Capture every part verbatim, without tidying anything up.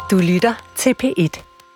Du lytter til P et.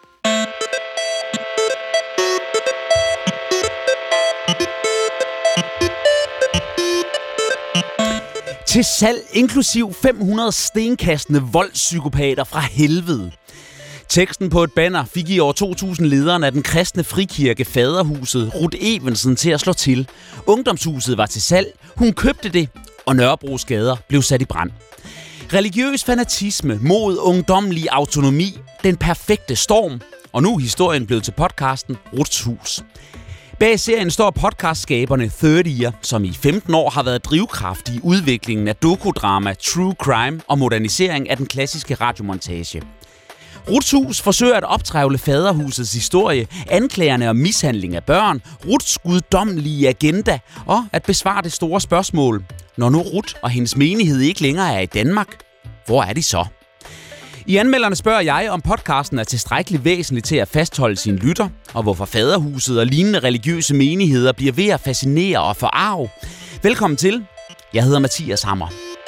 Til salg inklusiv fem hundrede stenkastende voldspsykopater fra helvede. Teksten på et banner fik i år to tusind lederen af den kristne frikirke Faderhuset, Ruth Evensen, til at slå til. Ungdomshuset var til salg, hun købte det, og Nørrebros gader blev sat i brand. Religiøs fanatisme mod ungdommelig autonomi, den perfekte storm, og nu er historien blevet til podcasten Ruths Hus. Bag serien står podcastskaberne tredier, som i femten år har været drivkraft i udviklingen af dokudrama, true crime og modernisering af den klassiske radiomontage. Ruths Hus forsøger at optrævle Faderhusets historie, anklagerne om mishandling af børn, Ruths guddommelige agenda og at besvare det store spørgsmål. Når nu Ruth og hendes menighed ikke længere er i Danmark, hvor er de så? I anmelderne spørger jeg, om podcasten er tilstrækkeligt væsentlig til at fastholde sine lytter, og hvorfor Faderhuset og lignende religiøse menigheder bliver ved at fascinere og forarve. Velkommen til. Jeg hedder Mathias Hammer.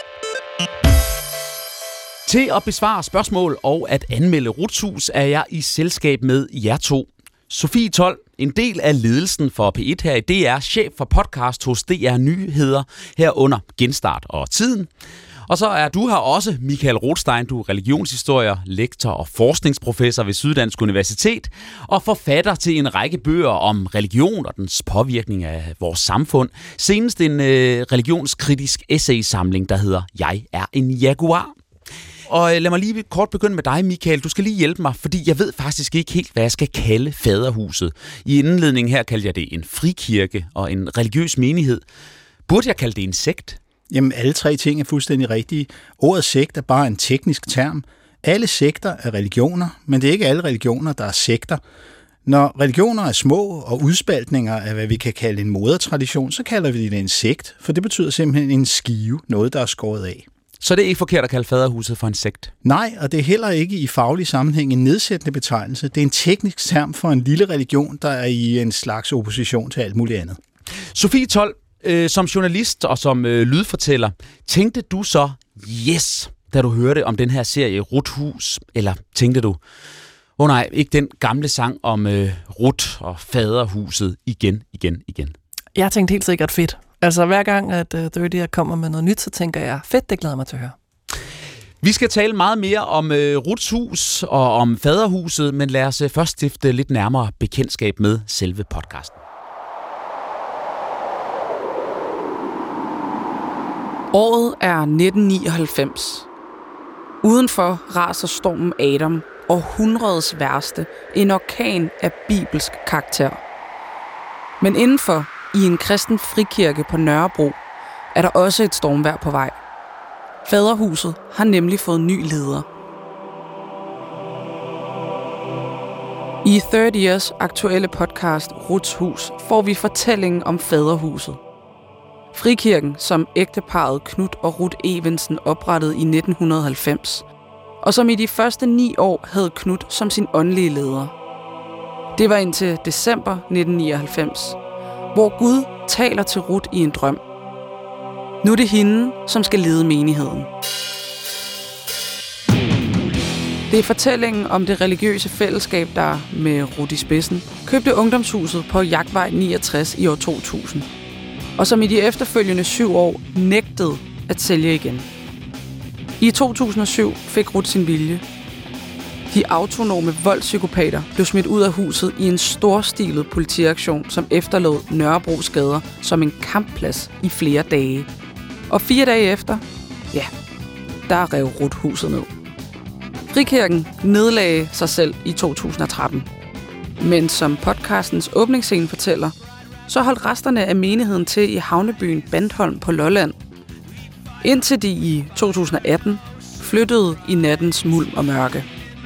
Til at besvare spørgsmål og at anmelde Ruths Hus er jeg i selskab med jer to. Sofie Told, en del af ledelsen for P et her i D R, chef for podcast hos D R Nyheder, herunder Genstart og Tiden. Og så er du her også, Michael Rothstein, du er religionshistoriker, lektor og forskningsprofessor ved Syddansk Universitet, og forfatter til en række bøger om religion og dens påvirkning af vores samfund. Senest en øh, religionskritisk essaysamling, der hedder Jeg er en jaguar. Og lad mig lige kort begynde med dig, Michael. Du skal lige hjælpe mig, fordi jeg ved faktisk ikke helt, hvad jeg skal kalde Faderhuset. I indledningen her kaldte jeg det en frikirke og en religiøs menighed. Burde jeg kalde det en sekt? Jamen, alle tre ting er fuldstændig rigtige. Ordet sekt er bare en teknisk term. Alle sekter er religioner, men det er ikke alle religioner, der er sekter. Når religioner er små og udspaltninger af, hvad vi kan kalde en modertradition, så kalder vi det en sekt, for det betyder simpelthen en skive, noget der er skåret af. Så det er ikke forkert at kalde Faderhuset for en sekt? Nej, og det er heller ikke i faglig sammenhæng en nedsættende betegnelse. Det er en teknisk term for en lille religion, der er i en slags opposition til alt muligt andet. Sofie Told, øh, som journalist og som øh, lydfortæller, tænkte du så yes, da du hørte om den her serie Ruths Hus? Eller tænkte du, åh oh nej, ikke den gamle sang om øh, Ruth og Faderhuset igen, igen, igen? Jeg tænkte helt sikkert fedt. Altså hver gang, at uh, tredier kommer med noget nyt, så tænker jeg, fedt, det glæder jeg mig til at høre. Vi skal tale meget mere om øh, Ruths Hus og om Faderhuset, men lad os øh, først stifte lidt nærmere bekendtskab med selve podcasten. Året er nitten nioghalvfems. Udenfor raser stormen Adam, århundredets værste, en orkan af bibelsk karakter. Men indenfor, i en kristen frikirke på Nørrebro, er der også et stormvejr på vej. Faderhuset har nemlig fået ny leder. I trediers aktuelle podcast Ruths Hus får vi fortællingen om Faderhuset. Frikirken, som ægteparret Knud og Ruth Evensen oprettede i nitten halvfems, og som i de første ni år havde Knud som sin åndelige leder. Det var indtil december nitten nioghalvfems, hvor Gud taler til Ruth i en drøm. Nu er det hende, som skal lede menigheden. Det er fortællingen om det religiøse fællesskab, der med Ruth i spidsen købte ungdomshuset på Jagtvej niogtres i år to tusind, og som i de efterfølgende syv år nægtede at sælge igen. I to tusind og syv fik Ruth sin vilje. De autonome voldspsykopater blev smidt ud af huset i en storstilet politiaktion, som efterlod Nørrebros gader som en kampplads i flere dage. Og fire dage efter, ja, der rev Ruth huset ned. Frikirken nedlagde sig selv i to tusind og tretten. Men som podcastens åbningsscene fortæller, så holdt resterne af menigheden til i havnebyen Bandholm på Lolland, indtil de i to tusind og atten flyttede i nattens mulm og mørke.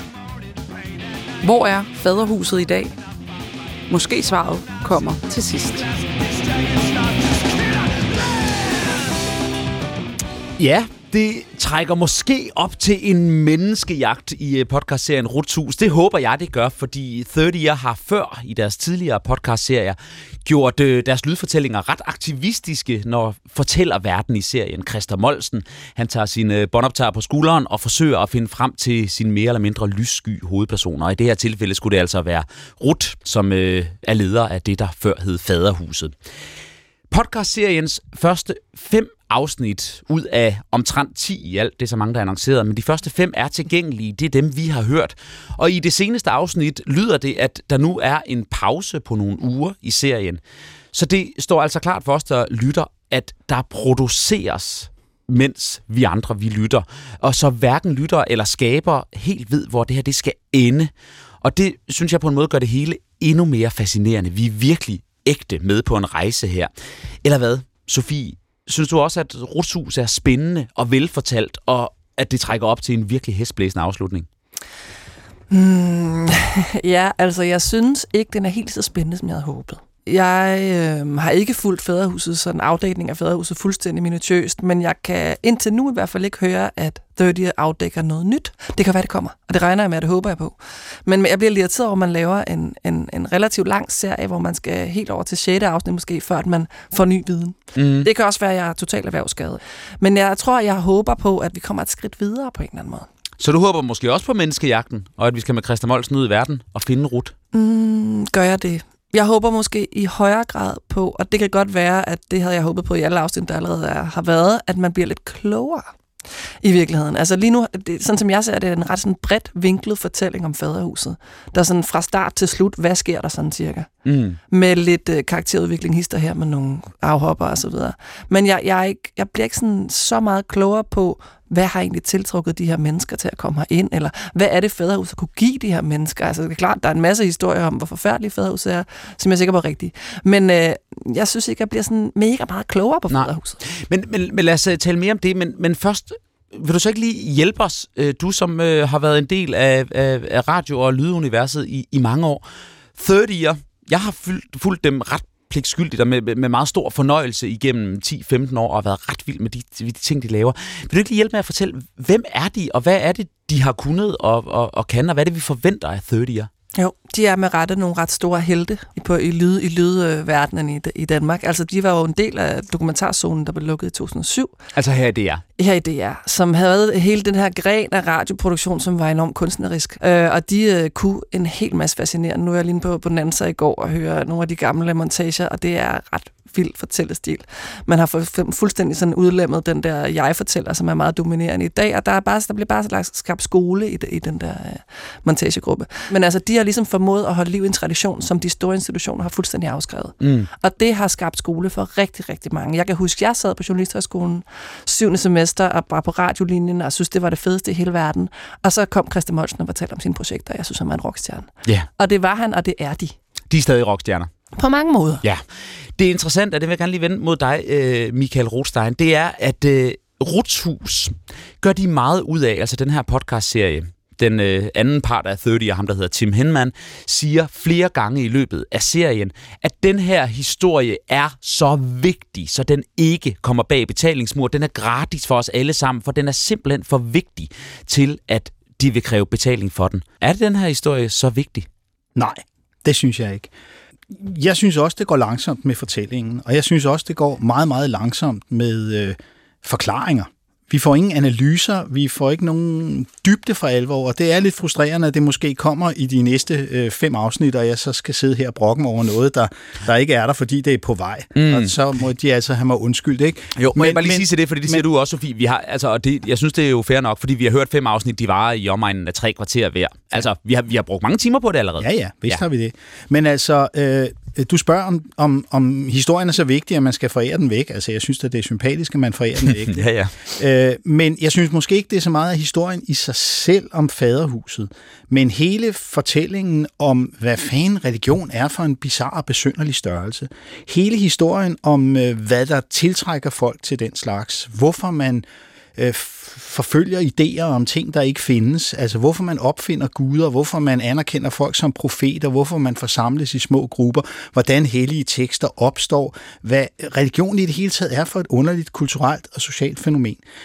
Hvor er Faderhuset i dag? Måske svaret kommer til sidst. Ja, Det trækker måske op til en menneskejagt i podcastserien Rutshus. Det håber jeg, det gør, fordi tredive Year har før i deres tidligere podcastserier gjort deres lydfortællinger ret aktivistiske, når fortæller verden i serien. Christa Molsen, han tager sine båndoptager på skulderen og forsøger at finde frem til sine mere eller mindre lyssky hovedpersoner. Og i det her tilfælde skulle det altså være Ruth, som øh, er leder af det, der før hed Faderhuset. Podcastseriens første fem afsnit ud af omtrent ti i alt, det er så mange, der er annonceret, men de første fem er tilgængelige, det er dem, vi har hørt. Og i det seneste afsnit lyder det, at der nu er en pause på nogle uger i serien. Så det står altså klart for os, der lytter, at der produceres, mens vi andre, vi lytter. Og så hverken lytter eller skaber helt ved, hvor det her det skal ende. Og det, synes jeg på en måde, gør det hele endnu mere fascinerende. Vi er virkelig ægte med på en rejse her. Eller hvad, Sofie? Synes du også, at Rutshus er spændende og velfortalt, og at det trækker op til en virkelig hestblæsende afslutning? Mm, ja, altså jeg synes ikke, den er helt så spændende, som jeg havde håbet. Jeg øh, har ikke fulgt Faderhuset, sådan en afdækning af Faderhuset fuldstændig minutiøst, men jeg kan indtil nu i hvert fald ikke høre, at tredive Year afdækker noget nyt. Det kan være, det kommer, og det regner jeg med, og det håber jeg på. Men jeg bliver lidt irriteret over, at man laver en, en, en relativt lang serie, hvor man skal helt over til sjette afsnit måske, før at man får ny viden. Mm. Det kan også være, at jeg er totalt erhvervsskadet. Men jeg tror, jeg håber på, at vi kommer et skridt videre på en eller anden måde. Så du håber måske også på menneskejagten, og at vi skal med Christa Molsen ud i verden og finde Ruth? Mm, gør jeg det? Jeg håber måske i højere grad på, og det kan godt være, at det havde jeg håbet på i alle afsnit, der allerede er, har været, at man bliver lidt klogere i virkeligheden. Altså lige nu, det, sådan som jeg ser det, er en ret sådan bredt vinklet fortælling om Faderhuset. Der er sådan fra start til slut, hvad sker der sådan cirka? Mm. Med lidt øh, karakterudvikling, hister her med nogle afhopper og så videre. Men jeg, jeg, er ikke, jeg bliver ikke sådan så meget klogere på, hvad har egentlig tiltrukket de her mennesker til at komme her ind, eller hvad er det, Faderhuset kunne give de her mennesker? Altså det er klart, der er en masse historier om, hvor forfærdeligt Faderhuset er, som jeg er sikker på er rigtigt. Men øh, jeg synes ikke, jeg bliver sådan mega meget klogere på Nej. Faderhuset. Men, men, men lad os tale mere om det, men, men først vil du så ikke lige hjælpe os, du som øh, har været en del af, af, af radio- og lyduniverset i, i mange år. tredive Year, jeg har fulgt, fulgt dem ret pligtskyldigt og med, med meget stor fornøjelse igennem ti femten år og har været ret vild med de, de ting, de laver. Vil du ikke lige hjælpe med at fortælle, hvem er de, og hvad er det, de har kunnet og, og, og kan, og hvad er det, vi forventer af tredive Year? Jo, de er med rette nogle ret store helte på, i, lyd, i lydverdenen i, i Danmark. Altså, de var jo en del af dokumentarzonen, der blev lukket i to tusind og syv. Altså her i D R? Her i D R, som havde hele den her gren af radioproduktion, som var enormt kunstnerisk. Øh, og de øh, kunne en hel masse fascinerende. Nu er jeg lige på, på den anden side i går og hører nogle af de gamle montager, og det er ret vild fortællestil. Man har fuldstændig sådan udlemmet den der jeg-fortæller, som er meget dominerende i dag, og der, er bare, der bliver bare skabt skole i, i den der uh, montagegruppe. Men altså, de har ligesom formået at holde liv i en tradition, som de store institutioner har fuldstændig afskrevet. Mm. Og det har skabt skole for rigtig, rigtig mange. Jeg kan huske, jeg sad på Journalisthøjskolen syvende semester og var på radiolinjen, og synes, det var det fedeste i hele verden. Og så kom Christa Molsen og fortalte om sine projekter, og jeg synes, han var en rockstjerne. Yeah. Og det var han, og det er de. De er stadig rockstjerner. På mange måder. Ja. Det er interessant, og det vil jeg gerne lige vende mod dig, Michael Rothstein, det er, at uh, Rutshus gør de meget ud af, altså den her podcastserie. Den uh, anden part af tredive Year, ham der hedder Tim Henman, siger flere gange i løbet af serien, at den her historie er så vigtig, så den ikke kommer bag betalingsmur. Den er gratis for os alle sammen, for den er simpelthen for vigtig til, at de vil kræve betaling for den. Er den her historie så vigtig? Nej, det synes jeg ikke. Jeg synes også, det går langsomt med fortællingen, og jeg synes også, det går meget, meget langsomt med øh, forklaringer. Vi får ingen analyser, vi får ikke nogen dybde for alvor, og det er lidt frustrerende, at det måske kommer i de næste øh, fem afsnit, og jeg så skal sidde her og brokke over noget, der, der ikke er der, fordi det er på vej. Mm. Og så må de altså have mig undskyldt, ikke? Jo, men jeg bare lige sige til det, fordi det men, siger du også, Sofie. Vi har, altså, og det, jeg synes, det er jo fair nok, fordi vi har hørt fem afsnit, de varer i omegnen af tre kvarter hver. Altså, vi har, vi har brugt mange timer på det allerede. Ja, ja, vist ja. har vi det. Men altså... Øh, Du spørger, om, om, om historien er så vigtig, at man skal forære den væk. Altså, jeg synes, at det er sympatisk, at man forærer den væk. ja, ja. Øh, men jeg synes måske ikke, det er så meget af historien i sig selv om Faderhuset. Men hele fortællingen om, hvad fanden religion er for en bizarre og besynderlig størrelse. Hele historien om, hvad der tiltrækker folk til den slags. Hvorfor man forfølger idéer om ting, der ikke findes. Altså, hvorfor man opfinder guder, hvorfor man anerkender folk som profeter, hvorfor man forsamles i små grupper, hvordan hellige tekster opstår, hvad religion i det hele taget er for et underligt kulturelt og socialt fænomen.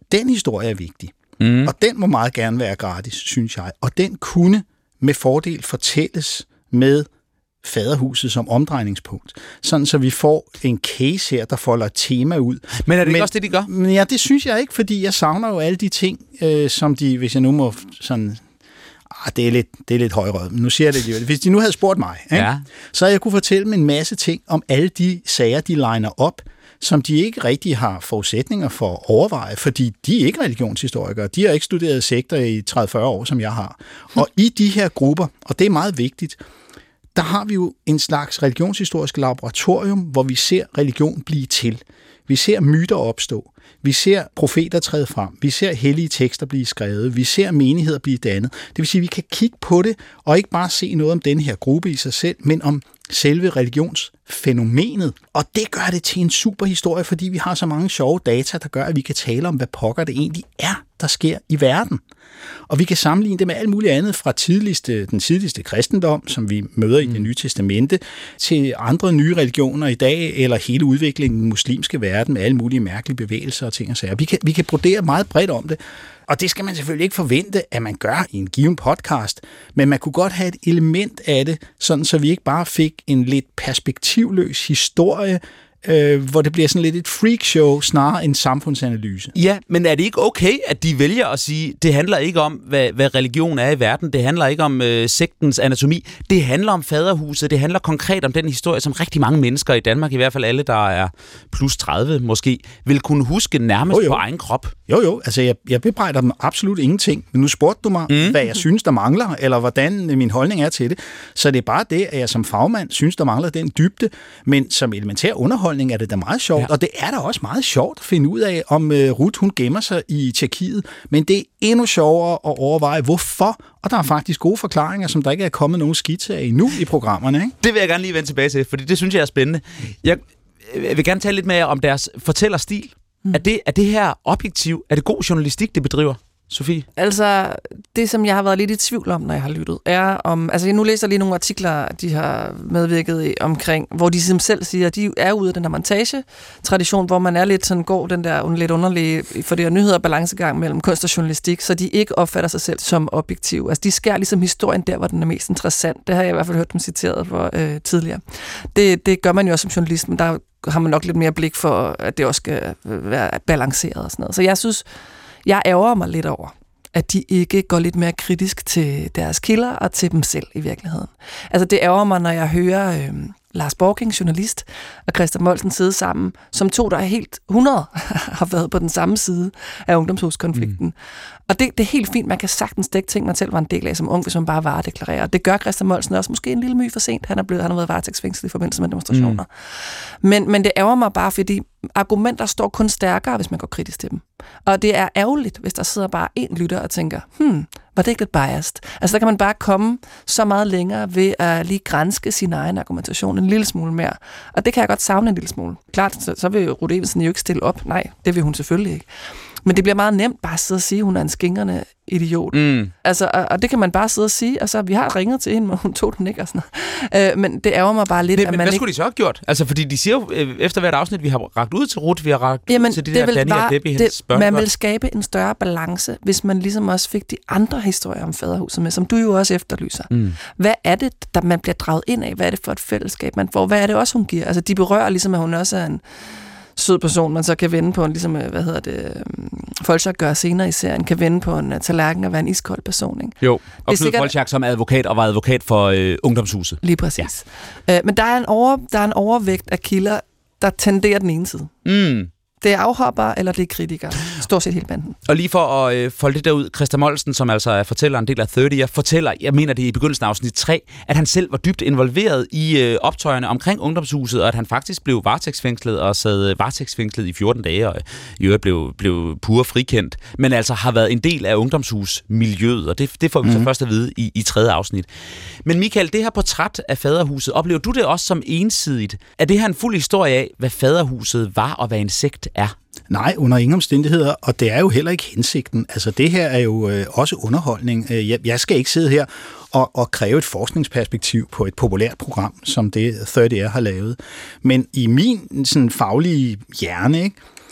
Den historie er vigtig. Mm. Og den må meget gerne være gratis, synes jeg. Og den kunne med fordel fortælles med faderhuset som omdrejningspunkt. Sådan så vi får en case her, der folder et tema ud. Men er det ikke men, også det, de gør? Men ja, det synes jeg ikke, fordi jeg savner jo alle de ting, øh, som de, hvis jeg nu må sådan... Ah, det er lidt, det er lidt højrødt, men nu siger jeg det alligevel. Hvis de nu havde spurgt mig, ikke? Ja. Så havde jeg kunne fortælle dem en masse ting om alle de sager, de liner op, som de ikke rigtig har forudsætninger for at overveje, fordi de er ikke religionshistorikere. De har ikke studeret sekter i tredive til fyrre år, som jeg har. Og i de her grupper, og det er meget vigtigt, der har vi jo en slags religionshistorisk laboratorium, hvor vi ser religion blive til. Vi ser myter opstå. Vi ser profeter træde frem. Vi ser hellige tekster blive skrevet. Vi ser menigheder blive dannet. Det vil sige, at vi kan kigge på det, og ikke bare se noget om den her gruppe i sig selv, men om selve religionsfænomenet. Og det gør det til en super historie, fordi vi har så mange sjove data, der gør, at vi kan tale om, hvad pokker det egentlig er, der sker i verden. Og vi kan sammenligne det med alt muligt andet fra tidligste, den tidligste kristendom, som vi møder i Det Nye Testamente, til andre nye religioner i dag, eller hele udviklingen i den muslimske verden med alle mulige mærkelige bevægelser og ting og sager. Vi kan, vi kan brodere meget bredt om det, og det skal man selvfølgelig ikke forvente, at man gør i en given podcast, men man kunne godt have et element af det, sådan så vi ikke bare fik en lidt perspektivløs historie, Øh, hvor det bliver sådan lidt et freakshow snarere en samfundsanalyse. Ja, men er det ikke okay, at de vælger at sige, det handler ikke om, hvad, hvad religion er i verden, det handler ikke om øh, sektens anatomi, det handler om faderhuset, det handler konkret om den historie, som rigtig mange mennesker i Danmark, i hvert fald alle, der er plus tredive måske, vil kunne huske nærmest jo, jo. på egen krop. Jo, jo, altså jeg, jeg bebrejder dem absolut ingenting, men nu spurgte du mig, mm. hvad jeg synes, der mangler, eller hvordan min holdning er til det, så det er bare det, at jeg som fagmand synes, der mangler den dybde, men som elementær underholdning er det da meget sjovt, ja. Og det er da også meget sjovt at finde ud af, om uh, Ruth, hun gemmer sig i Tjekkiet, men det er endnu sjovere at overveje, hvorfor, og der er faktisk gode forklaringer, som der ikke er kommet nogen skitse af endnu i programmerne, ikke? Det vil jeg gerne lige vende tilbage til, fordi det synes jeg er spændende. Jeg vil gerne tale lidt mere om deres fortællerstil. Mm. Er, det, er det her objektiv, er det god journalistik, det bedriver? Sofie? Altså, det som jeg har været lidt i tvivl om, når jeg har lyttet, er om... Altså, nu læser jeg lige nogle artikler, de har medvirket i, omkring, hvor de selv siger, at de er ude af den her montage-tradition, hvor man er lidt sådan, går den der lidt underlige, for det er nyheder og balancegang mellem kunst og journalistik, så de ikke opfatter sig selv som objektiv. Altså, de skærer ligesom historien der, hvor den er mest interessant. Det har jeg i hvert fald hørt dem citeret for øh, tidligere. Det, det gør man jo også som journalist, men der har man nok lidt mere blik for, at det også skal være balanceret og sådan noget. Så jeg synes... Jeg ærger mig lidt over, at de ikke går lidt mere kritisk til deres kilder og til dem selv i virkeligheden. Altså det ærger mig, når jeg hører øh, Lars Borking, journalist, og Christa Moldsen sidde sammen, som to, der er helt hundrede har været på den samme side af ungdomshuskonflikten. Mm. Og det, det er helt fint, man kan sagtens dække ting, man selv var en del af som ung, hvis man bare varedeklarerer. Det gør Christa Moldsen også, måske en lille my for sent. Han er blevet, han har været varetægtsfængslet i forbindelse med demonstrationer. Mm. Men, men det ærger mig bare, fordi argumenter står kun stærkere, hvis man går kritisk til dem. Og det er ærgerligt, hvis der sidder bare en lytter og tænker, hmm, var det ikke lidt biased? Altså der kan man bare komme så meget længere ved at lige granske sin egen argumentation en lille smule mere. Og det kan jeg godt savne en lille smule. Klart, så, så vil Ruth Evensen jo ikke stille op. Nej, det vil hun selvfølgelig ikke. Men det bliver meget nemt bare at sidde og sige, at hun er en skingrende idiot. Mm. Altså, og, og det kan man bare sidde og sige. Altså, vi har ringet til hende, men hun tog den ikke og sådan noget. Øh, men det ærger mig bare lidt, men, at men man hvad ikke... skulle de så have gjort? Altså, fordi de siger jo, efter hvert afsnit, vi har rakt ud til Ruth, vi har rakt Jamen, ud til de der Danny og Debbie, hendes børn. Man vil skabe en større balance, hvis man ligesom også fik de andre historier om faderhuset med, som du jo også efterlyser. Mm. Hvad er det, der man bliver draget ind af? Hvad er det for et fællesskab, man får? Hvad er det også, hun giver? Altså, de berører ligesom, at hun også er en sød person, man så kan vende på en, ligesom, hvad hedder det, Folchak gør senere i serien, kan vende på en tallerken og være en iskold person, ikke? Jo, og Knud Folchak som advokat, og var advokat for øh, ungdomshuset. Lige præcis. Ja. Øh, men der er, en over, der er en overvægt af kilder, der tenderer den ene side. Mm. Det er afhopper, eller det er kritikere. Stort set hele banden. Og lige for at øh, folde det derud, Christa Moldsen, som altså er fortæller en del af tredive, fortæller, jeg mener det i begyndelsen af afsnit tre, at han selv var dybt involveret i øh, optøjerne omkring ungdomshuset, og at han faktisk blev varetægtsfængslet og sad varetægtsfængslet i fjorten dage, og i øvrigt blev, blev pure frikendt, men altså har været en del af ungdomshusmiljøet, og det, det får vi mm. så først at vide i, i tredje afsnit. Men Michael, det her portræt af faderhuset, oplever du det også som ensidigt? Er det her en fuld historie af, hvad faderhuset var, og hvad en sekt er? Nej, under ingen omstændigheder, og det er jo heller ikke hensigten. Altså det her er jo øh, også underholdning. Jeg, jeg skal ikke sidde her og, og kræve et forskningsperspektiv på et populært program, som det tredive har lavet. Men i min sådan faglige hjerne, ikke,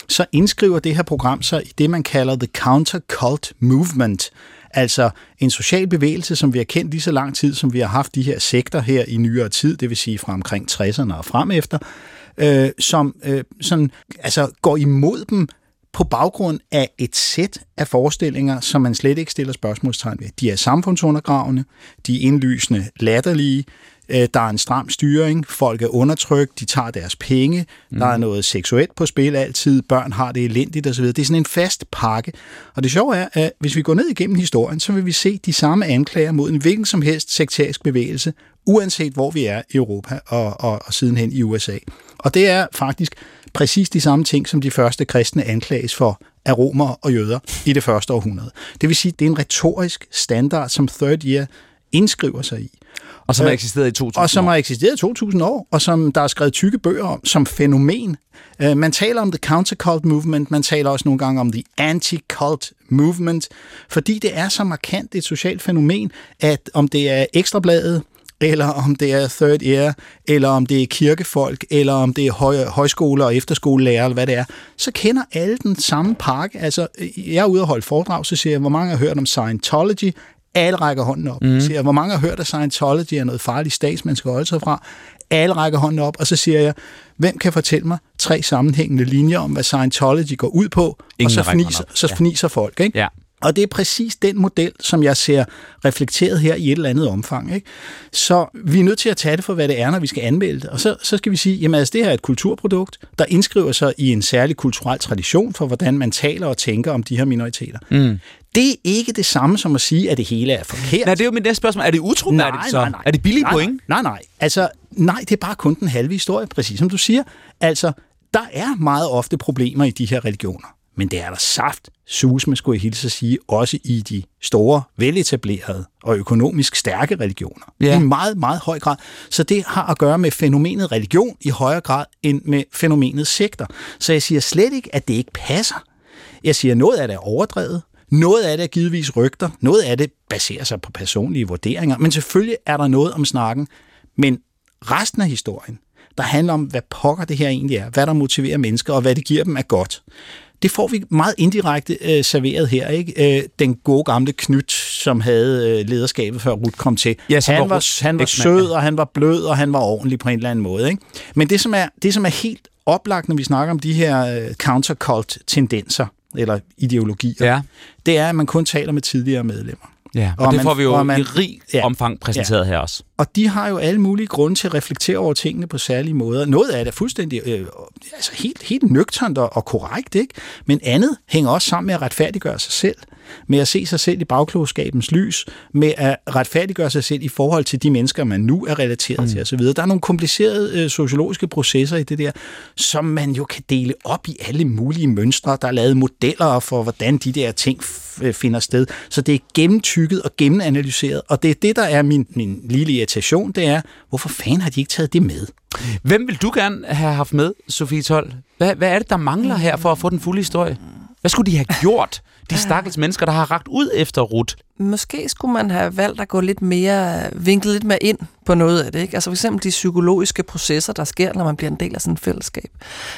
så indskriver det her program sig i det, man kalder The Counter-Cult Movement. Altså en social bevægelse, som vi har kendt lige så lang tid, som vi har haft de her sekter her i nyere tid, det vil sige fra omkring tresserne og frem efter, øh, som øh, sådan, altså går imod dem på baggrund af et sæt af forestillinger, som man slet ikke stiller spørgsmålstegn ved. De er samfundsundergravende, de er indlysende latterlige, der er en stram styring, folk er undertrykt, de tager deres penge, mm. der er noget seksuelt på spil altid, børn har det elendigt osv. Det er sådan en fast pakke. Og det sjove er, at hvis vi går ned igennem historien, så vil vi se de samme anklager mod en hvilken som helst sekterisk bevægelse, uanset hvor vi er i Europa og, og, og sidenhen i U S A. Og det er faktisk præcis de samme ting, som de første kristne anklages for af romere og jøder i det første århundrede. Det vil sige, det er en retorisk standard, som Third Year indskriver sig i. Og som har eksisteret i to tusind år. Og som har eksisteret i to tusind år, og som der er skrevet tykke bøger om, som fænomen. Uh, man taler om the counter-cult movement, man taler også nogle gange om the anti-cult movement, fordi det er så markant et socialt fænomen, at om det er Ekstrabladet, eller om det er Third Year, eller om det er kirkefolk, eller om det er høj, højskole- og efterskolelærer, eller hvad det er, så kender alle den samme pakke. Altså, jeg er ude og holde foredrag, så siger jeg, hvor mange har hørt om Scientology. Alle rækker hånden op. Mm. Siger, hvor mange har hørt, at Scientology er noget farligt stats, man skal holde sig fra? Alle rækker hånden op, og så siger jeg, hvem kan fortælle mig tre sammenhængende linjer om, hvad Scientology går ud på? Ingen og så fniser, så fniser ja. folk, ikke? Ja. Og det er præcis den model, som jeg ser reflekteret her i et eller andet omfang. Ikke? Så vi er nødt til at tage det for, hvad det er, når vi skal anmelde det. Og så, så skal vi sige, jamen altså, det her er et kulturprodukt, der indskriver sig i en særlig kulturel tradition for, hvordan man taler og tænker om de her minoriteter. Mm. Det er ikke det samme som at sige, at det hele er forkert. Nej, det er jo mit næste spørgsmål. Er det utroværdigt så? Nej, nej. Er det billige nej, point? Nej, nej. Altså, nej, det er bare kun den halve historie, præcis som du siger. Altså, der er meget ofte problemer i de her religioner. Men det er der saft, susme, skulle jeg hilse at sige, også i de store, veletablerede og økonomisk stærke religioner. Ja. I meget, meget høj grad. Så det har at gøre med fænomenet religion i højere grad end med fænomenet sekter. Så jeg siger slet ikke, at det ikke passer. Jeg siger, at noget af det er overdrevet. Noget af det er givetvis rygter. Noget af det baserer sig på personlige vurderinger. Men selvfølgelig er der noget om snakken. Men resten af historien, der handler om, hvad pokker det her egentlig er. Hvad der motiverer mennesker, og hvad det giver dem er godt. Det får vi meget indirekte øh, serveret her, ikke? Øh, den gode gamle Knyt, som havde øh, lederskabet, før Ruth kom til. Ja, han, var, var, han var sød, og han var blød, og han var ordentlig på en eller anden måde. Ikke? Men det som, er, det, som er helt oplagt, når vi snakker om de her øh, countercult-tendenser, eller ideologier, ja. det er, at man kun taler med tidligere medlemmer. Ja, og, og det man, får vi jo man, i rig ja, omfang præsenteret ja. her også. Og de har jo alle mulige grunde til at reflektere over tingene på særlige måder. Noget af det er fuldstændig øh, altså helt, helt nøgternt og, og korrekt, ikke? Men andet hænger også sammen med at retfærdiggøre sig selv, med at se sig selv i bagklogskabens lys, med at retfærdiggøre sig selv i forhold til de mennesker, man nu er relateret mm. til osv. Der er nogle komplicerede øh, sociologiske processer i det der, som man jo kan dele op i alle mulige mønstre. Der er lavet modeller for, hvordan de der ting f- finder sted. Så det er gennemtykket og gennemanalyseret, og det er det, der er min, min lille irritation, det er, hvorfor fanden har de ikke taget det med? Hvem vil du gerne have haft med, Sofie Told? Hvad, hvad er det, der mangler her for at få den fulde historie? Hvad skulle de have gjort, de stakkels mennesker, der har rakt ud efter Ruth? Måske skulle man have valgt at gå lidt mere, vinklet lidt mere ind på noget af det, ikke? Altså for eksempel de psykologiske processer, der sker, når man bliver en del af sådan et fællesskab.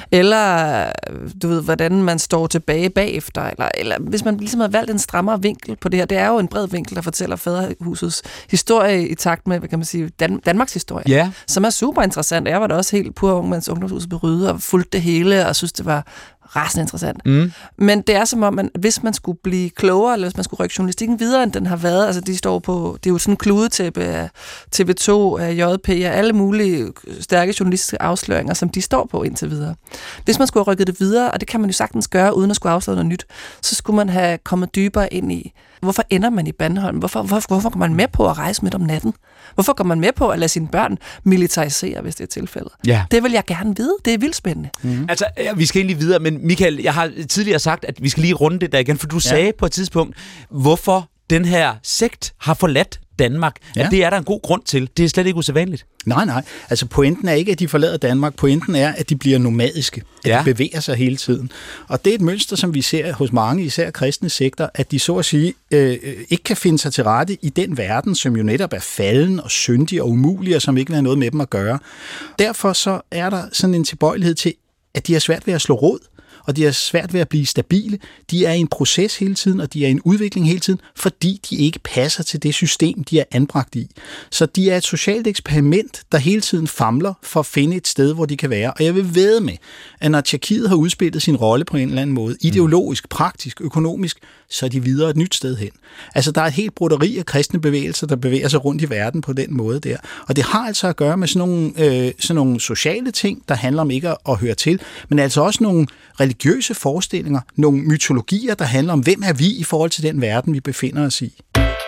Eller, du ved, hvordan man står tilbage bagefter, eller, eller hvis man ligesom har valgt en strammere vinkel på det her. Det er jo en bred vinkel, der fortæller Faderhusets historie i takt med, hvad kan man sige, Dan- Danmarks historie, yeah. som er super interessant. Jeg var da også helt pur ung, mens Ungdomshuset blev ryddet og fulgte det hele, og synes, det var rasende interessant. Mm. Men det er som om, man, hvis man skulle blive klogere, eller hvis man skulle rykke journalistikken videre, end den har været, altså de står på, det er jo sådan en kludetæppe af T V to, af J P, af alle mulige stærke journalistiske afsløringer, som de står på indtil videre. Hvis man skulle have rykket det videre, og det kan man jo sagtens gøre, uden at skulle afsløre noget nyt, så skulle man have kommet dybere ind i, hvorfor ender man i Bandholm? Hvorfor, hvorfor, hvorfor går man med på at rejse midt om natten? Hvorfor går man med på at lade sine børn militarisere, hvis det er tilfældet? Ja. Det vil jeg gerne vide. Det er vildt spændende. Mm-hmm. Altså, ja, vi skal egentlig videre, men Michael, jeg har tidligere sagt, at vi skal lige runde det der igen, for du ja. sagde på et tidspunkt, hvorfor den her sekt har forladt Danmark. Ja. At det er der en god grund til. Det er slet ikke usædvanligt. Nej, nej. Altså pointen er ikke, at de forlader Danmark. Pointen er, at de bliver nomadiske. At ja. de bevæger sig hele tiden. Og det er et mønster, som vi ser hos mange, især kristne sekter, at de så at sige øh, ikke kan finde sig til rette i den verden, som jo netop er falden og syndig og umulig, og som ikke vil have noget med dem at gøre. Derfor så er der sådan en tilbøjelighed til, at de har svært ved at slå rod. og de har svært ved at blive stabile. De er i en proces hele tiden, og de er i en udvikling hele tiden, fordi de ikke passer til det system, de er anbragt i. Så de er et socialt eksperiment, der hele tiden famler for at finde et sted, hvor de kan være. Og jeg vil vædde med, at når Tjekkiet har udspillet sin rolle på en eller anden måde, ideologisk, praktisk, økonomisk, så er de videre et nyt sted hen. Altså, der er et helt broderi af kristne bevægelser, der bevæger sig rundt i verden på den måde der. Og det har altså at gøre med sådan nogle, øh, sådan nogle sociale ting, der handler om ikke at, at høre til, men altså også nogle religiøse forestillinger, nogle mytologier, der handler om, hvem er vi i forhold til den verden, vi befinder os i.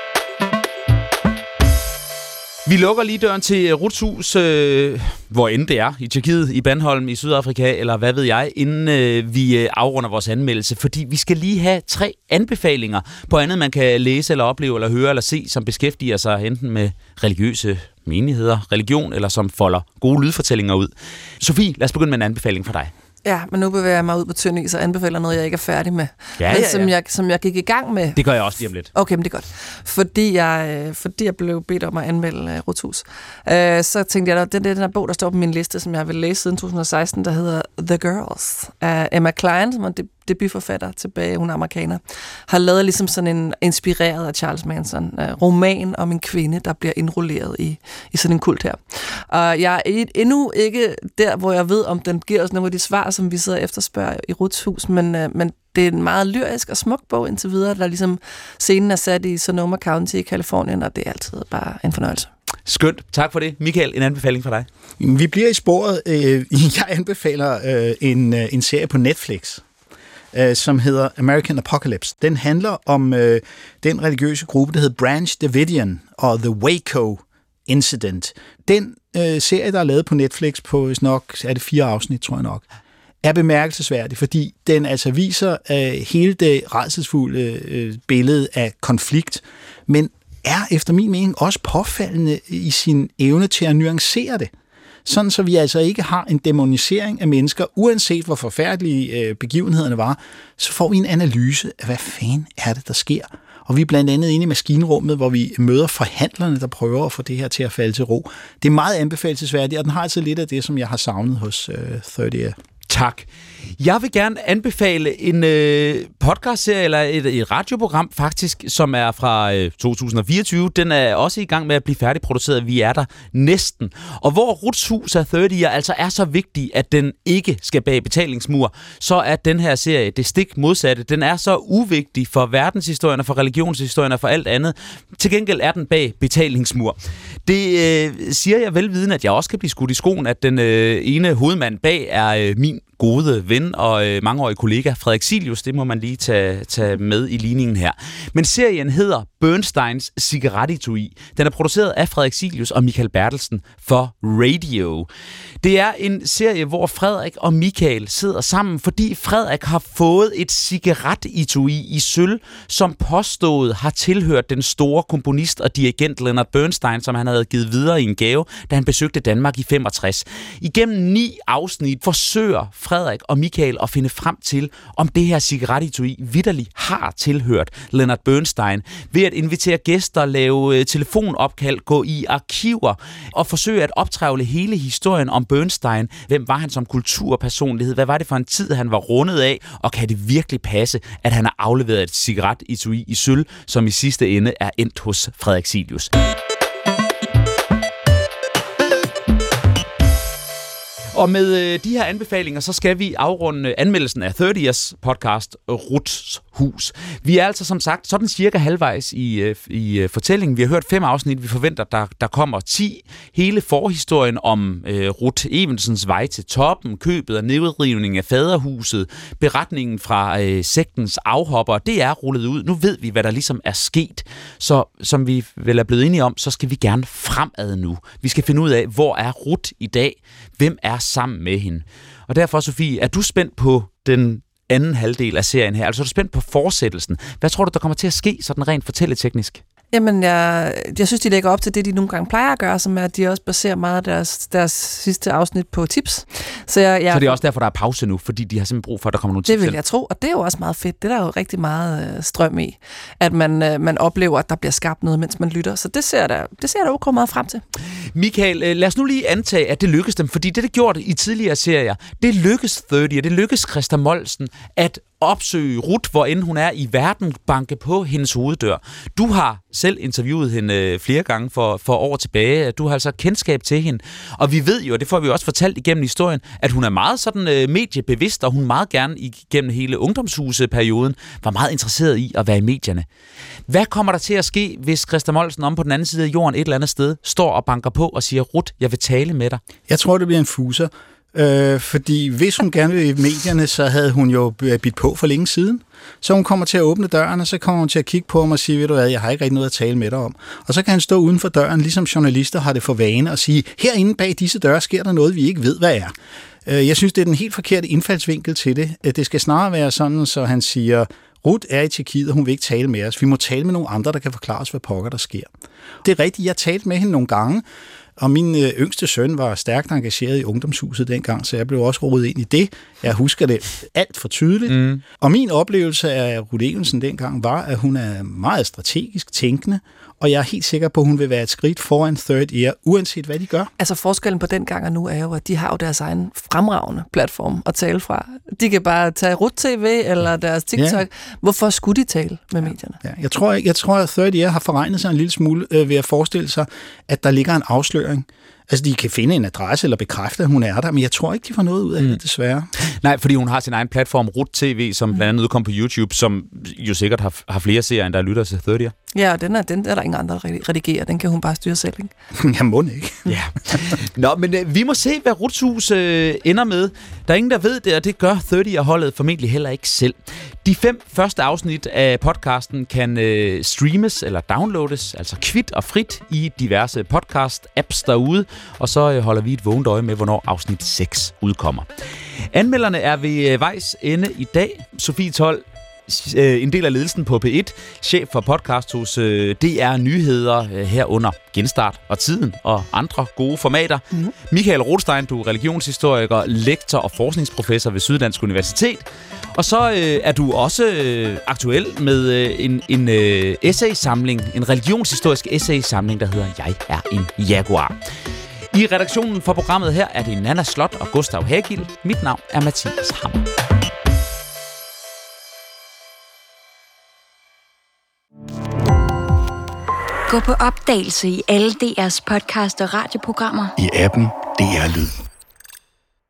Vi lukker lige døren til Ruths hus, øh, hvor end det er, i Tjekkiet, i Bandholm, i Sydafrika, eller hvad ved jeg, inden øh, vi øh, afrunder vores anmeldelse, fordi vi skal lige have tre anbefalinger på andet, man kan læse, eller opleve, eller høre, eller se, som beskæftiger sig enten med religiøse menigheder, religion, eller som folder gode lydfortællinger ud. Sofie, lad os begynde med en anbefaling fra dig. Ja, men nu bevæger jeg mig ud på tynd is og anbefaler noget, jeg ikke er færdig med. Ja, ja, ja. Som, jeg, som jeg gik i gang med. Det gør jeg også lige om lidt. Okay, men det er godt. Fordi jeg, fordi jeg blev bedt om at anmelde uh, Ruths hus. Uh, så tænkte jeg, at den, den her bog, der står på min liste, som jeg vil læse siden to tusind og seksten, der hedder The Girls af Emma Klein, som er de, debutforfatter tilbage, hun er amerikaner, har lavet ligesom sådan en inspireret af Charles Manson uh, roman om en kvinde, der bliver indrulleret i, i sådan en kult her. Og jeg er endnu ikke der, hvor jeg ved, om den giver os nogle af de svar, som vi sidder og efterspørger i Ruths hus, men, uh, men det er en meget lyrisk og smuk bog indtil videre, der ligesom scenen er sat i Sonoma County i Californien, og det er altid bare en fornøjelse. Skønt. Tak for det. Michael, en anbefaling fra dig? Vi bliver i sporet. Jeg anbefaler en, en serie på Netflix, som hedder American Apocalypse. Den handler om den religiøse gruppe, der hedder Branch Davidian og The Waco Incident. Den serie, der er lavet på Netflix på nok, er det fire afsnit, tror jeg nok, er bemærkelsesværdig, fordi den altså viser uh, hele det rædselsfulde uh, billede af konflikt, men er efter min mening også påfaldende i sin evne til at nuancere det. Sådan så vi altså ikke har en dæmonisering af mennesker, uanset hvor forfærdelige uh, begivenhederne var, så får vi en analyse af, hvad fanden er det, der sker. Og vi er blandt andet inde i maskinrummet, hvor vi møder forhandlerne, der prøver at få det her til at falde til ro. Det er meget anbefalelsesværdigt, og den har altså lidt af det, som jeg har savnet hos uh, tredive. Tak. Jeg vil gerne anbefale en øh, podcastserie, eller et, et radioprogram faktisk, som er fra øh, to tusind og fireogtyve. Den er også i gang med at blive færdigproduceret. Vi er der næsten. Og hvor Ruths hus af tredive altså er så vigtig, at den ikke skal bag betalingsmur, så er den her serie det stik modsatte. Den er så uvigtig for verdenshistorien og for religionshistorien og for alt andet. Til gengæld er den bag betalingsmur. Det øh, siger jeg velvidende, at jeg også kan blive skudt i skoen, at den øh, ene hovedmand bag er øh, min gode ven og øh, mangeårige kollega Frederik Silius. Det må man lige tage, tage med i ligningen her. Men serien hedder Bernsteins cigarettetui. Den er produceret af Frederik Silius og Michael Bertelsen for Radio. Det er en serie, hvor Frederik og Michael sidder sammen, fordi Frederik har fået et cigarettetui i sølv, som påstået har tilhørt den store komponist og dirigent Leonard Bernstein, som han havde givet videre i en gave, da han besøgte Danmark i femogtres. Igennem ni afsnit forsøger Frederik og Michael at finde frem til, om det her cigarettetui vitterligt har tilhørt Leonard Bernstein, ved at invitere gæster, lave telefonopkald, gå i arkiver og forsøge at optrævle hele historien om Bernstein. Hvem var han som kulturpersonlighed? Hvad var det for en tid, han var rundet af? Og kan det virkelig passe, at han har afleveret et cigarettetui i sølv, som i sidste ende er endt hos Frederik Silius? Og med øh, de her anbefalinger, så skal vi afrunde anmeldelsen af tredives podcast Ruths hus. Vi er altså som sagt sådan cirka halvvejs i, øh, i øh, fortællingen. Vi har hørt fem afsnit. Vi forventer, der, der kommer ti. Hele forhistorien om øh, Ruth Evensens vej til toppen, købet og nedrivning af faderhuset, beretningen fra øh, sektens afhopper, det er rullet ud. Nu ved vi, hvad der ligesom er sket. Så som vi vel er blevet enige om, så skal vi gerne fremad nu. Vi skal finde ud af, hvor er Ruth i dag? Hvem er sammen med hende? Og derfor, Sofie, er du spændt på den anden halvdel af serien her? Altså er du spændt på fortsættelsen? Hvad tror du, der kommer til at ske sådan rent fortælleteknisk? Jamen, jeg, jeg synes, de lægger op til det, de nogle gange plejer at gøre, som er, at de også baserer meget af deres, deres sidste afsnit på tips. Så, jeg, jeg, så det er også derfor, der er pause nu, fordi de har simpelthen brug for, at der kommer nogle tips. Det vil jeg tro, og det er jo også meget fedt. Det er der jo rigtig meget øh, strøm i, at man, øh, man oplever, at der bliver skabt noget, mens man lytter. Så det ser der, det ser der okay meget frem til. Michael, øh, lad os nu lige antage, at det lykkes dem, fordi det, det gjort i tidligere serier, det lykkes tredive, og det lykkes Christa Moldsen at opsøge Ruth, hvor end hun er i verden, banke på hendes hoveddør. Du har selv interviewet hende flere gange for, for år tilbage. Du har altså kendskab til hende. Og vi ved jo, og det får vi også fortalt igennem historien, at hun er meget sådan uh, mediebevidst, og hun meget gerne igennem hele ungdomshuseperioden var meget interesseret i at være i medierne. Hvad kommer der til at ske, hvis Christa Moldsen om på den anden side af jorden et eller andet sted står og banker på og siger, Ruth, jeg vil tale med dig? Jeg tror, det bliver en fuser. Øh, fordi hvis hun gerne vil i medierne, så havde hun jo bidt på for længe siden. Så hun kommer til at åbne døren, og så kommer hun til at kigge på ham og sige, ved du hvad, jeg har ikke rigtig noget at tale med dig om. Og så kan han stå uden for døren, ligesom journalister har det for vane, og sige, herinde bag disse døre sker der noget, vi ikke ved, hvad er. Øh, jeg synes, det er den helt forkerte indfaldsvinkel til det. Det skal snarere være sådan, så han siger, Ruth er i Tjekkiet, og hun vil ikke tale med os. Vi må tale med nogle andre, der kan forklare os, hvad pokker der sker. Det er rigtigt, jeg talte med hende nogle gange, og min øh, yngste søn var stærkt engageret i ungdomshuset dengang, så jeg blev også rodet ind i det. Jeg husker det alt for tydeligt. Mm. Og min oplevelse af Ruth Evensen dengang var, at hun er meget strategisk tænkende, og jeg er helt sikker på, at hun vil være et skridt foran Third Ear, uanset hvad de gør. Altså forskellen på den gang og nu er jo, at de har jo deres egen fremragende platform at tale fra. De kan bare tage Ruth T V eller deres TikTok. Ja. Hvorfor skulle de tale med medierne? Ja, jeg tror, jeg, jeg tror, at Third Ear har forregnet sig en lille smule øh, ved at forestille sig, at der ligger en afsløring. Altså, de kan finde en adresse eller bekræfte, at hun er der, men jeg tror ikke, de får noget ud af det, mm. desværre. Nej, fordi hun har sin egen platform, Ruth T V, som blandt andet udkom på YouTube, som jo sikkert har, har flere serier, end der lytter til Third Ear. Ja, og den er, den er der ingen andre, der redigerer. Den kan hun bare styre selv, ikke? Jeg må ikke. Ja. Nå, men øh, vi må se, hvad Ruths hus øh, ender med. Der er ingen, der ved det, og det gør Third Ear-holdet formentlig heller ikke selv. De fem første afsnit af podcasten kan øh, streames eller downloades, altså kvit og frit i diverse podcast-apps derude, og så øh, holder vi et vågent øje med, hvornår afsnit seks udkommer. Anmelderne er ved øh, vejs ende i dag. Sofie Told, en del af ledelsen på P et, chef for podcast hos D R Nyheder, herunder Genstart og Tiden og andre gode formater. Mm-hmm. Michael Rothstein, du er religionshistoriker, lektor og forskningsprofessor ved Syddansk Universitet. Og så øh, er du også øh, aktuel med øh, en, en øh, essaysamling, en religionshistorisk essaysamling, der hedder Jeg er en Jaguar. I redaktionen for programmet her er det Nana Slot og Gustav Hagil. Mit navn er Mathias Hammer. Gå på opdagelse i alle D R's podcast og radioprogrammer. I appen D R Lyd.